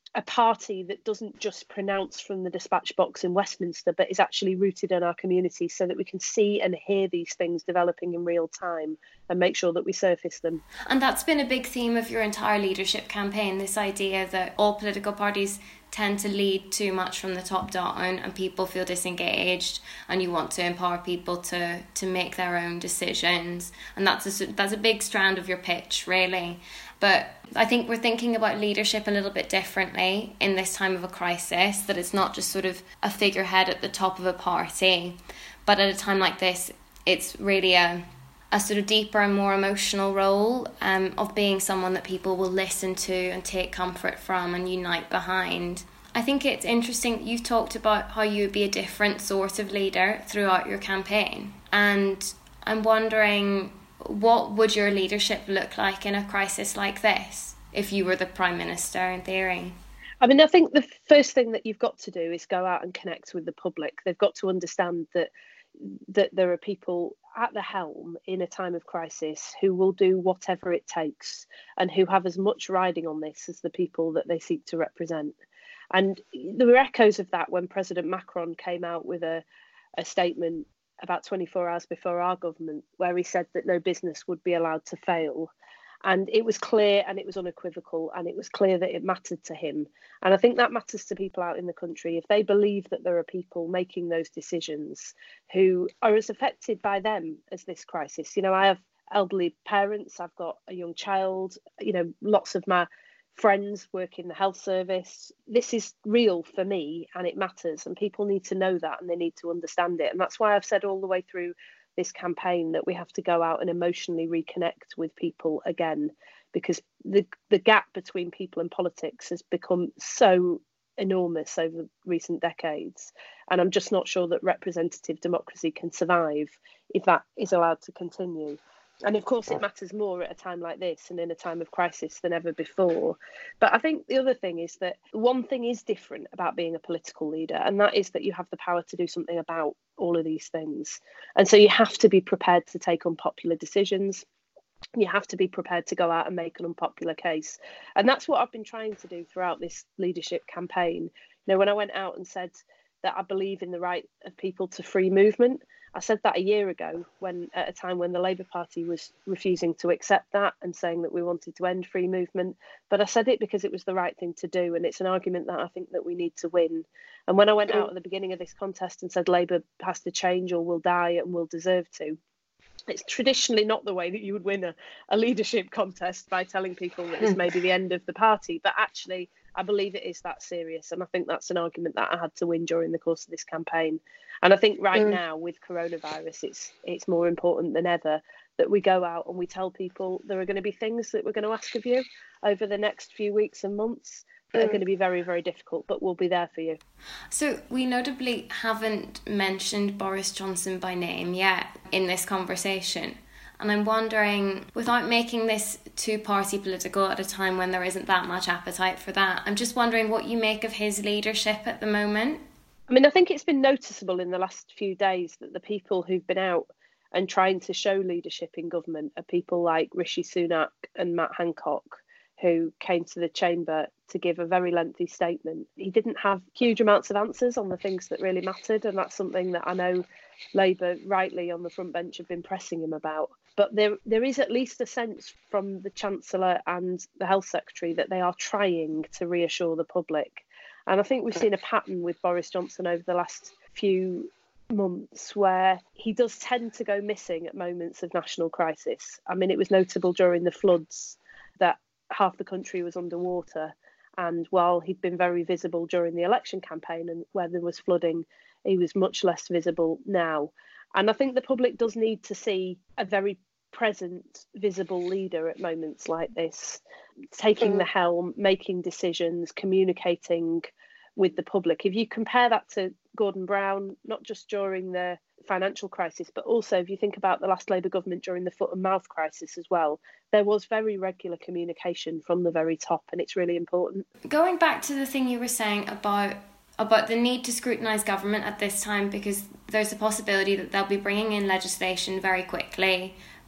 a party that doesn't just pronounce from the dispatch box in Westminster, but is actually rooted in our community, so that we can see and hear these things developing in real time and make sure that we surface them. And that's been a big theme of your entire leadership campaign, this idea that all political parties tend to lead too much from the top down and people feel disengaged, and you want to empower people to to make their own decisions. And that's a, that's a big strand of your pitch, really. But I think we're thinking about leadership a little bit differently in this time of a crisis, that it's not just sort of a figurehead at the top of a party, but at a time like this, it's really a, a sort of deeper and more emotional role um, of being someone that people will listen to and take comfort from and unite behind. I think it's interesting, you've talked about how you would be a different sort of leader throughout your campaign. And I'm wondering, what would your leadership look like in a crisis like this if you were the Prime Minister, in theory? I mean, I think the first thing that you've got to do is go out and connect with the public. They've got to understand that that there are people at the helm in a time of crisis who will do whatever it takes and who have as much riding on this as the people that they seek to represent. And there were echoes of that when President Macron came out with a, a statement about twenty-four hours before our government, where he said that no business would be allowed to fail. And it was clear and it was unequivocal, and it was clear that it mattered to him. And I think that matters to people out in the country. If they believe that there are people making those decisions who are as affected by them as this crisis. You know, I have elderly parents, I've got a young child, you know, lots of my friends work in the health service. This is real for me and it matters, and people need to know that and they need to understand it. And that's why I've said all the way through this campaign that we have to go out and emotionally reconnect with people again, because the the gap between people and politics has become so enormous over recent decades, and I'm just not sure that representative democracy can survive if that is allowed to continue. And of course it matters more at a time like this and in a time of crisis than ever before. But I think the other thing is that one thing is different about being a political leader, and that is that you have the power to do something about all of these things. And so you have to be prepared to take unpopular decisions. You have to be prepared to go out and make an unpopular case. And that's what I've been trying to do throughout this leadership campaign. You know, when I went out and said that I believe in the right of people to free movement, I said that a year ago, when at a time when the Labour Party was refusing to accept that and saying that we wanted to end free movement. But I said it because it was the right thing to do, and it's an argument that I think that we need to win. And when I went out at the beginning of this contest and said Labour has to change or will die and will deserve to, it's traditionally not the way that you would win a, a leadership contest, by telling people that it's maybe the end of the party. But actually, I believe it is that serious. And I think that's an argument that I had to win during the course of this campaign. And I think right mm. now with coronavirus, it's it's more important than ever that we go out and we tell people there are going to be things that we're going to ask of you over the next few weeks and months that mm. are going to be very, very difficult, but we'll be there for you. So we notably haven't mentioned Boris Johnson by name yet in this conversation. And I'm wondering, without making this too party political at a time when there isn't that much appetite for that, I'm just wondering what you make of his leadership at the moment. I mean, I think it's been noticeable in the last few days that the people who've been out and trying to show leadership in government are people like Rishi Sunak and Matt Hancock, who came to the chamber to give a very lengthy statement. He didn't have huge amounts of answers on the things that really mattered, and that's something that I know Labour, rightly on the front bench, have been pressing him about. But there, there is at least a sense from the Chancellor and the Health Secretary that they are trying to reassure the public. And I think we've seen a pattern with Boris Johnson over the last few months where he does tend to go missing at moments of national crisis. I mean, it was notable during the floods that half the country was underwater. And while he'd been very visible during the election campaign and where there was flooding, he was much less visible now. And I think the public does need to see a very present, visible leader at moments like this, taking the helm, making decisions, communicating with the public. If you compare that to Gordon Brown, not just during the financial crisis, but also if you think about the last Labour government during the foot and mouth crisis as well, there was very regular communication from the very top, and it's really important. Going back to the thing you were saying about about the need to scrutinise government at this time, because there's a possibility that they'll be bringing in legislation very quickly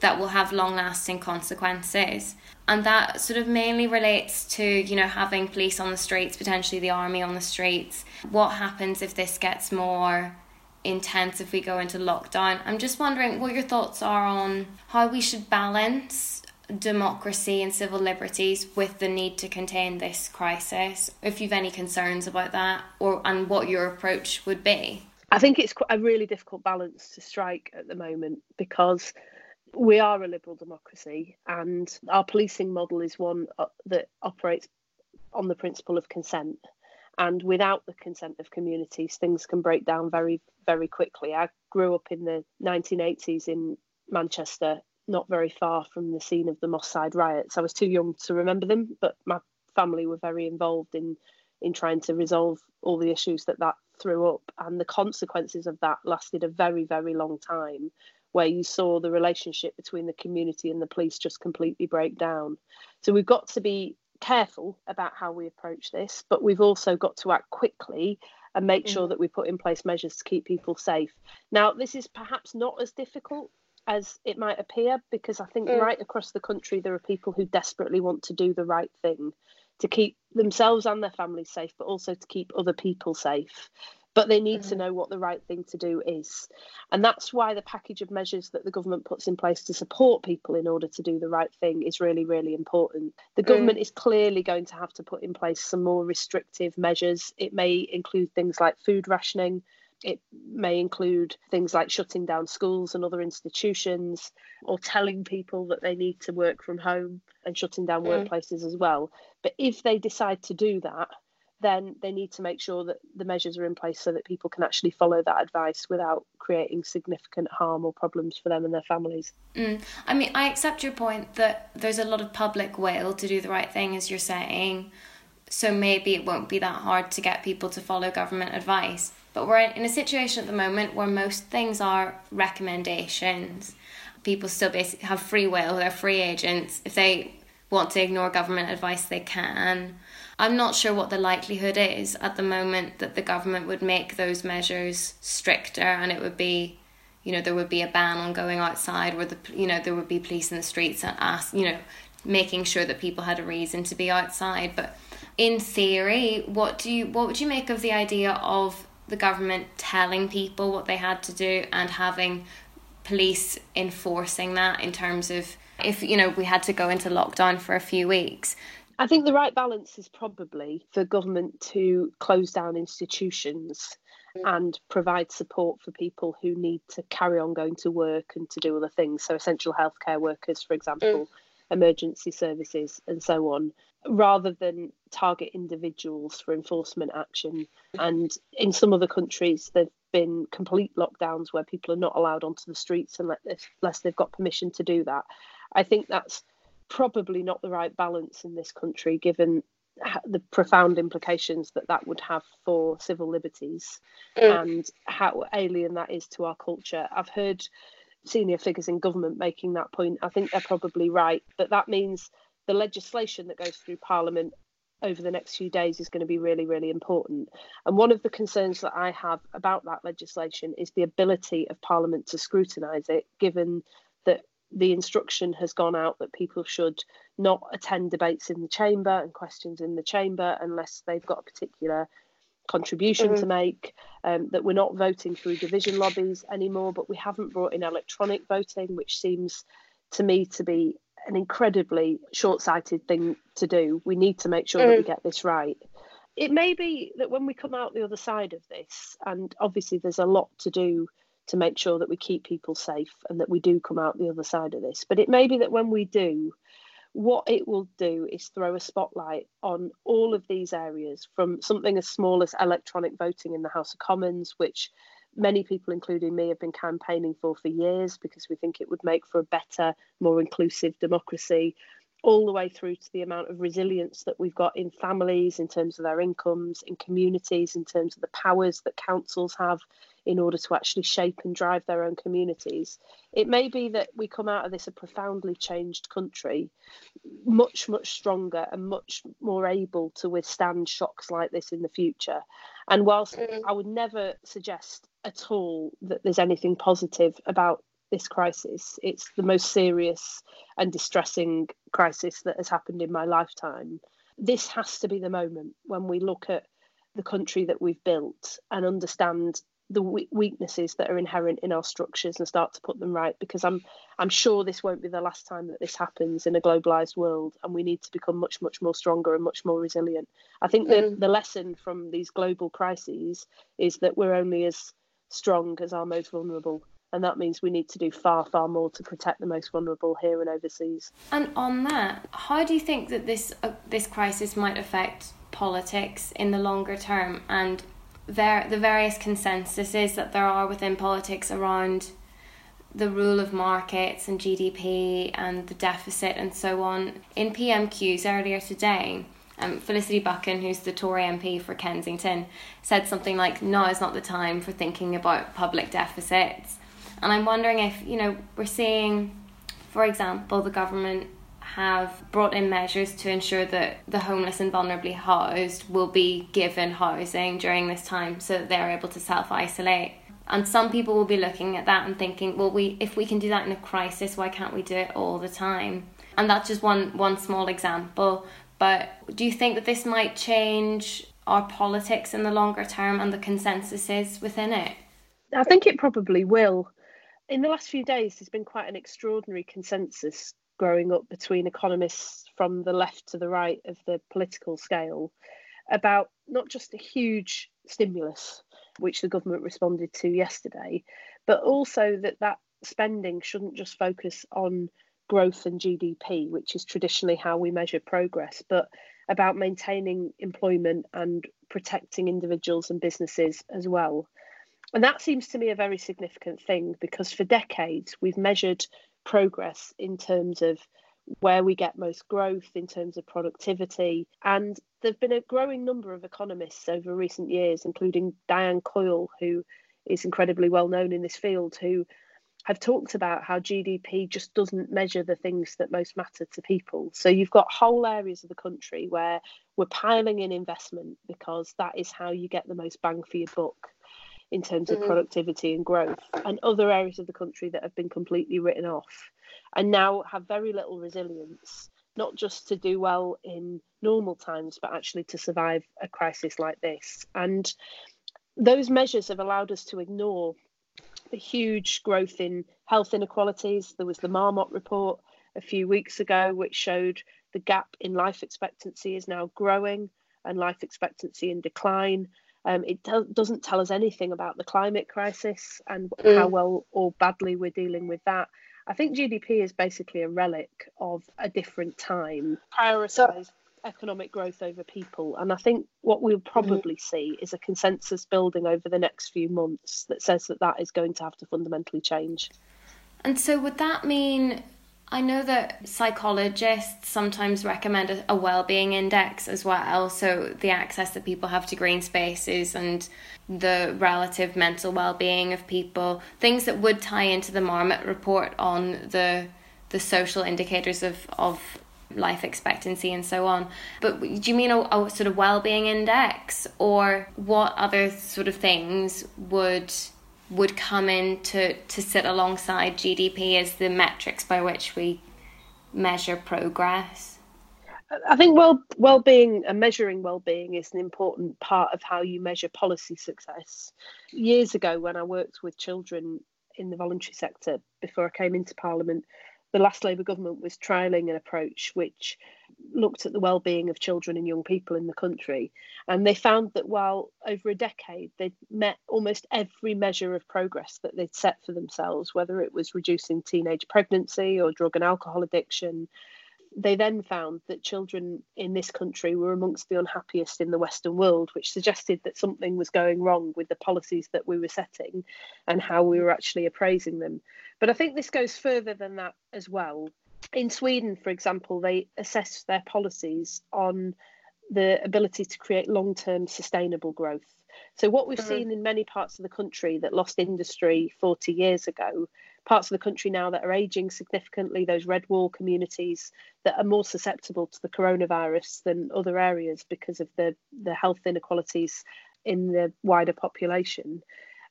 that will have long-lasting consequences. And that sort of mainly relates to, you know, having police on the streets, potentially the army on the streets. What happens if this gets more intense, if we go into lockdown? I'm just wondering what your thoughts are on how we should balance democracy and civil liberties with the need to contain this crisis, if you've any concerns about that, or and what your approach would be. I think it's a really difficult balance to strike at the moment, because we are a liberal democracy and our policing model is one that operates on the principle of consent. And without the consent of communities, things can break down very, very quickly. I grew up in the nineteen eighties in Manchester, not very far from the scene of the Moss Side riots. I was too young to remember them, but my family were very involved in, in trying to resolve all the issues that that threw up. And the consequences of that lasted a very, very long time, where you saw the relationship between the community and the police just completely break down. So we've got to be careful about how we approach this, but we've also got to act quickly and make sure that we put in place measures to keep people safe. Now, this is perhaps not as difficult as it might appear, because I think mm. right across the country there are people who desperately want to do the right thing to keep themselves and their families safe, but also to keep other people safe. But they need mm. to know what the right thing to do is. And that's why the package of measures that the government puts in place to support people in order to do the right thing is really, really important. The government mm. is clearly going to have to put in place some more restrictive measures. It may include things like food rationing. It may include things like shutting down schools and other institutions, or telling people that they need to work from home and shutting down mm. workplaces as well. But if they decide to do that, then they need to make sure that the measures are in place so that people can actually follow that advice without creating significant harm or problems for them and their families. Mm. I mean, I accept your point that there's a lot of public will to do the right thing, as you're saying. So maybe it won't be that hard to get people to follow government advice. But we're in a situation at the moment where most things are recommendations. People still basically have free will, they're free agents. If they want to ignore government advice, they can. I'm not sure what the likelihood is at the moment that the government would make those measures stricter, and it would be, you know, there would be a ban on going outside, where the, you know, there would be police in the streets and ask, you know, making sure that people had a reason to be outside. But in theory, what do you, what would you make of the idea of the government telling people what they had to do and having police enforcing that, in terms of if, you know, we had to go into lockdown for a few weeks? I think the right balance is probably for government to close down institutions and provide support for people who need to carry on going to work and to do other things. So essential healthcare workers, for example, mm. emergency services and so on, rather than target individuals for enforcement action. And in some other countries, there've been complete lockdowns where people are not allowed onto the streets unless they've got permission to do that. I think that's probably not the right balance in this country, given the profound implications that that would have for civil liberties mm. and how alien that is to our culture. I've heard senior figures in government making that point. I think they're probably right, but that means the legislation that goes through Parliament over the next few days is going to be really, really important. And one of the concerns that I have about that legislation is the ability of Parliament to scrutinise it, given that the instruction has gone out that people should not attend debates in the chamber and questions in the chamber unless they've got a particular contribution mm-hmm. to make, um, that we're not voting through division lobbies anymore, but we haven't brought in electronic voting, which seems to me to be an incredibly short-sighted thing to do. We need to make sure mm-hmm. that we get this right. It may be that when we come out the other side of this, and obviously there's a lot to do to make sure that we keep people safe and that we do come out the other side of this. But it may be that when we do, what it will do is throw a spotlight on all of these areas, from something as small as electronic voting in the House of Commons, which many people, including me, have been campaigning for for years because we think it would make for a better, more inclusive democracy, all the way through to the amount of resilience that we've got in families, in terms of their incomes, in communities, in terms of the powers that councils have in order to actually shape and drive their own communities. It may be that we come out of this a profoundly changed country, much, much stronger and much more able to withstand shocks like this in the future. And whilst I would never suggest at all that there's anything positive about this crisis. It's the most serious and distressing crisis that has happened in my lifetime. This has to be the moment when we look at the country that we've built and understand the weaknesses that are inherent in our structures and start to put them right, because I'm I'm sure this won't be the last time that this happens in a globalized world, and we need to become much, much more stronger and much more resilient. I think that mm. the lesson from these global crises is that we're only as strong as our most vulnerable, and that means we need to do far, far more to protect the most vulnerable here and overseas. And on that, how do you think that this uh, this crisis might affect politics in the longer term, and There, the various consensuses that there are within politics around the rule of markets and G D P and the deficit and so on? In P M Qs earlier today, um, Felicity Buchan, who's the Tory M P for Kensington, said something like, now is not the time for thinking about public deficits. And I'm wondering if, you know, we're seeing, for example, the government have brought in measures to ensure that the homeless and vulnerably housed will be given housing during this time so that they're able to self-isolate. And some people will be looking at that and thinking, well, we if we can do that in a crisis, why can't we do it all the time? And that's just one, one small example. But do you think that this might change our politics in the longer term and the consensuses within it? I think it probably will. In the last few days, there's been quite an extraordinary consensus growing up between economists from the left to the right of the political scale about not just a huge stimulus, which the government responded to yesterday, but also that that spending shouldn't just focus on growth and G D P, which is traditionally how we measure progress, but about maintaining employment and protecting individuals and businesses as well. And that seems to me a very significant thing, because for decades we've measured progress in terms of where we get most growth, in terms of productivity. And there have been a growing number of economists over recent years, including Diane Coyle, who is incredibly well known in this field, who have talked about how G D P just doesn't measure the things that most matter to people. So you've got whole areas of the country where we're piling in investment because that is how you get the most bang for your buck in terms of mm-hmm. productivity and growth, and other areas of the country that have been completely written off and now have very little resilience, not just to do well in normal times, but actually to survive a crisis like this. And those measures have allowed us to ignore the huge growth in health inequalities. There was the Marmot report a few weeks ago, which showed the gap in life expectancy is now growing and life expectancy in decline. Um, it do- doesn't tell us anything about the climate crisis and mm. how well or badly we're dealing with that. I think G D P is basically a relic of a different time, prioritise economic growth over people. And I think what we'll probably mm. see is a consensus building over the next few months that says that that is going to have to fundamentally change. And so would that mean, I know that psychologists sometimes recommend a, a well-being index as well, so the access that people have to green spaces and the relative mental well-being of people, things that would tie into the Marmot report on the the social indicators of, of life expectancy and so on. But do you mean a, a sort of well-being index, or what other sort of things would... would come in to, to sit alongside G D P as the metrics by which we measure progress? I think well well-being and measuring well-being is an important part of how you measure policy success. Years ago, when I worked with children in the voluntary sector before I came into Parliament, the last Labour government was trialling an approach which looked at the well-being of children and young people in the country. And they found that while over a decade they'd met almost every measure of progress that they'd set for themselves, whether it was reducing teenage pregnancy or drug and alcohol addiction, they then found that children in this country were amongst the unhappiest in the Western world, which suggested that something was going wrong with the policies that we were setting and how we were actually appraising them. But I think this goes further than that as well. In Sweden, for example, they assessed their policies on the ability to create long-term sustainable growth. So what we've mm-hmm. seen in many parts of the country that lost industry forty years ago, parts of the country now that are ageing significantly, those red wall communities that are more susceptible to the coronavirus than other areas because of the, the health inequalities in the wider population.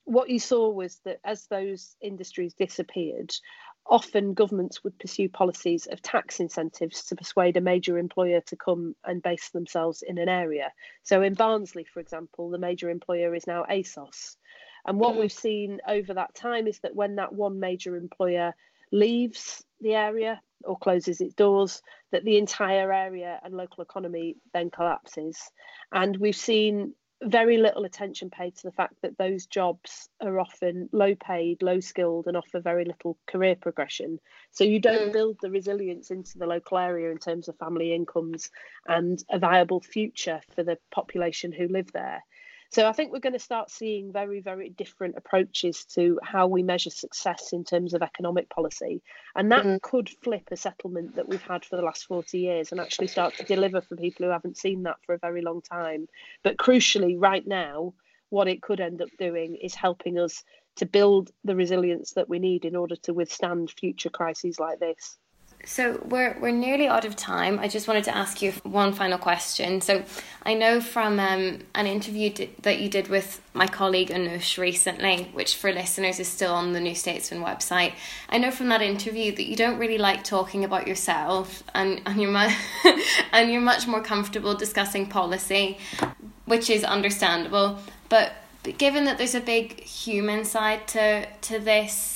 what you saw was that as those industries disappeared, often governments would pursue policies of tax incentives to persuade a major employer to come and base themselves in an area. So in Barnsley, for example, the major employer is now ASOS. And what mm. we've seen over that time is that when that one major employer leaves the area or closes its doors, that the entire area and local economy then collapses. And we've seen very little attention paid to the fact that those jobs are often low paid, low skilled, and offer very little career progression. So you don't mm. build the resilience into the local area in terms of family incomes and a viable future for the population who live there. So I think we're going to start seeing very, very different approaches to how we measure success in terms of economic policy. And that mm. could flip a settlement that we've had for the last forty years and actually start to deliver for people who haven't seen that for a very long time. But crucially, right now, what it could end up doing is helping us to build the resilience that we need in order to withstand future crises like this. So we're we're nearly out of time. I just wanted to ask you one final question. So I know from um, an interview d- that you did with my colleague Anush recently, which for listeners is still on the New Statesman website. I know from that interview that you don't really like talking about yourself, and and you're mu- and you're much more comfortable discussing policy, which is understandable. But, but given that there's a big human side to to this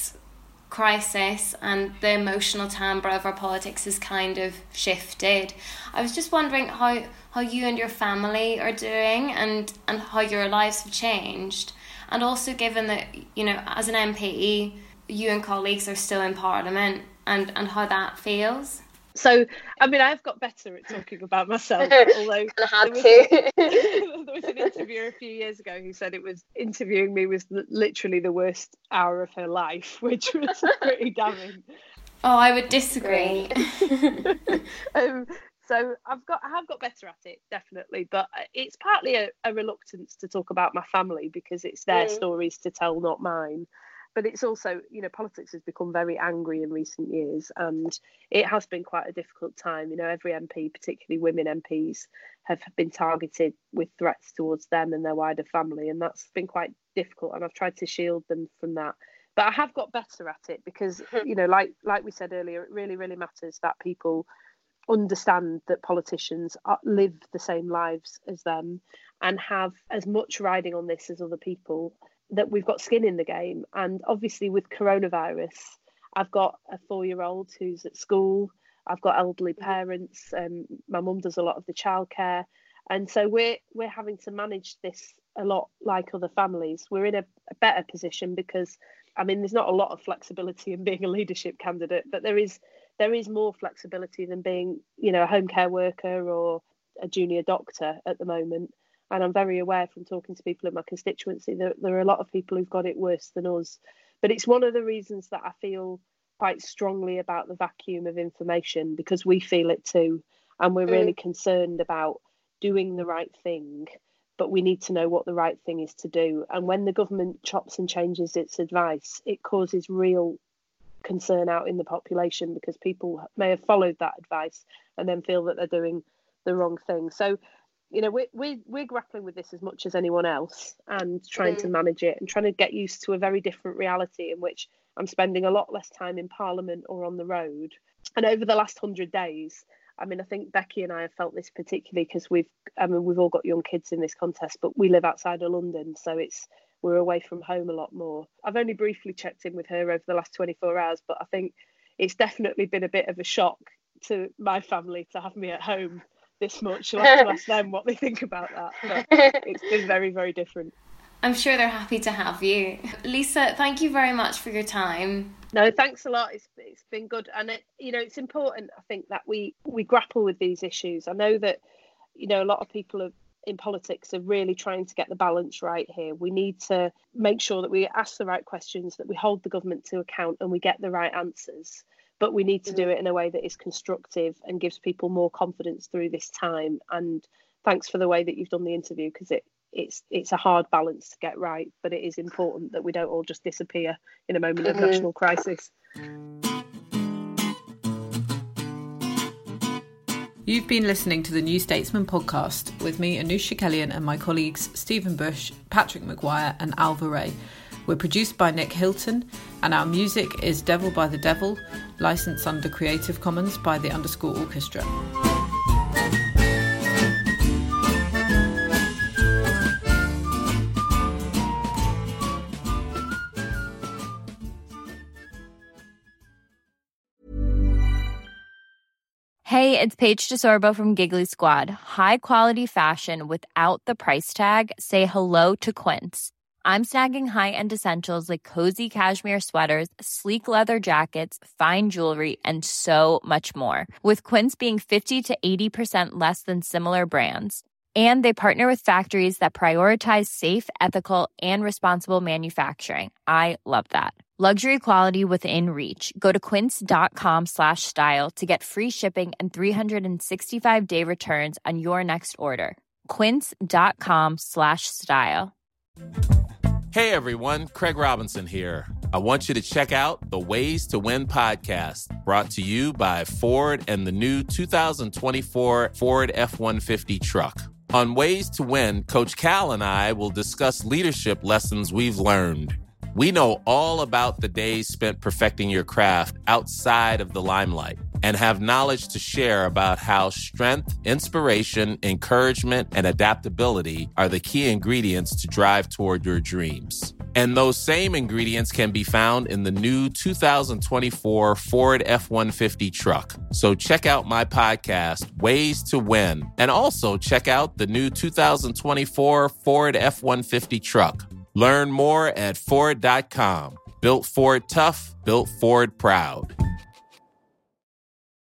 crisis and the emotional timbre of our politics has kind of shifted, I was just wondering how how you and your family are doing and and how your lives have changed, and also given that, you know, as an M P you and colleagues are still in Parliament, and and how that feels. So, I mean, I've got better at talking about myself, although I had there, was, to. there was an interviewer a few years ago who said it was interviewing me was literally the worst hour of her life, which was pretty damning. Oh, I would disagree. um, so I've got, I have got better at it, definitely, but it's partly a, a reluctance to talk about my family because it's their mm. stories to tell, not mine. But it's also, you know, politics has become very angry in recent years, and it has been quite a difficult time. You know, every M P, particularly women M Ps, have been targeted with threats towards them and their wider family, and that's been quite difficult. And I've tried to shield them from that. But I have got better at it because, you know, like like we said earlier, it really, really matters that people understand that politicians are, live the same lives as them and have as much riding on this as other people, that we've got skin in the game. And obviously with coronavirus, I've got a four-year-old who's at school, I've got elderly parents, um, my mum does a lot of the childcare, and so we're we're having to manage this a lot like other families. We're in a, a better position because, I mean, there's not a lot of flexibility in being a leadership candidate, but there is there is more flexibility than being, you know, a home care worker or a junior doctor at the moment. And I'm very aware from talking to people in my constituency that there are a lot of people who've got it worse than us. But it's one of the reasons that I feel quite strongly about the vacuum of information, because we feel it too. And we're really mm. concerned about doing the right thing, but we need to know what the right thing is to do. And when the government chops and changes its advice, it causes real concern out in the population, because people may have followed that advice and then feel that they're doing the wrong thing. So, you know, we're, we're, we're grappling with this as much as anyone else and trying mm. to manage it and trying to get used to a very different reality in which I'm spending a lot less time in Parliament or on the road. And over the last hundred days, I mean, I think Becky and I have felt this particularly because we've, I mean, we've all got young kids in this contest, but we live outside of London, so it's, we're away from home a lot more. I've only briefly checked in with her over the last twenty-four hours, but I think it's definitely been a bit of a shock to my family to have me at home this much. You'll have to ask them what they think about that. But it's been very, very different. I'm sure they're happy to have you. Lisa, thank you very much for your time. No, thanks a lot. It's it's been good. And, it, you know, it's important, I think, that we, we grapple with these issues. I know that, you know, a lot of people are, in politics are really trying to get the balance right here. We need to make sure that we ask the right questions, that we hold the government to account and we get the right answers. But we need to do it in a way that is constructive and gives people more confidence through this time. And thanks for the way that you've done the interview, because it, it's it's a hard balance to get right, but it is important that we don't all just disappear in a moment mm-hmm. of national crisis. You've been listening to the New Statesman podcast with me, Anoosh Chakelian, and my colleagues Stephen Bush, Patrick Maguire and Alva Ray. We're produced by Nick Hilton, and our music is Devil by the Devil, licensed under Creative Commons by the Underscore Orchestra. Hey, it's Paige DeSorbo from Giggly Squad. High quality fashion without the price tag. Say hello to Quince. I'm snagging high-end essentials like cozy cashmere sweaters, sleek leather jackets, fine jewelry, and so much more. With Quince being fifty to eighty percent less than similar brands. And they partner with factories that prioritize safe, ethical, and responsible manufacturing. I love that. Luxury quality within reach. Go to quince.com slash style to get free shipping and three sixty-five day returns on your next order. Quince.com slash style. Hey everyone, Craig Robinson here. I want you to check out the Ways to Win podcast, brought to you by Ford and the new two thousand twenty-four Ford F one fifty truck. On Ways to Win, Coach Cal and I will discuss leadership lessons we've learned. We know all about the days spent perfecting your craft outside of the limelight and have knowledge to share about how strength, inspiration, encouragement, and adaptability are the key ingredients to drive toward your dreams. And those same ingredients can be found in the new two thousand twenty-four Ford F one fifty truck. So check out my podcast, Ways to Win, and also check out the new two thousand twenty-four Ford F one fifty truck. Learn more at Ford dot com. Built Ford tough, built Ford proud.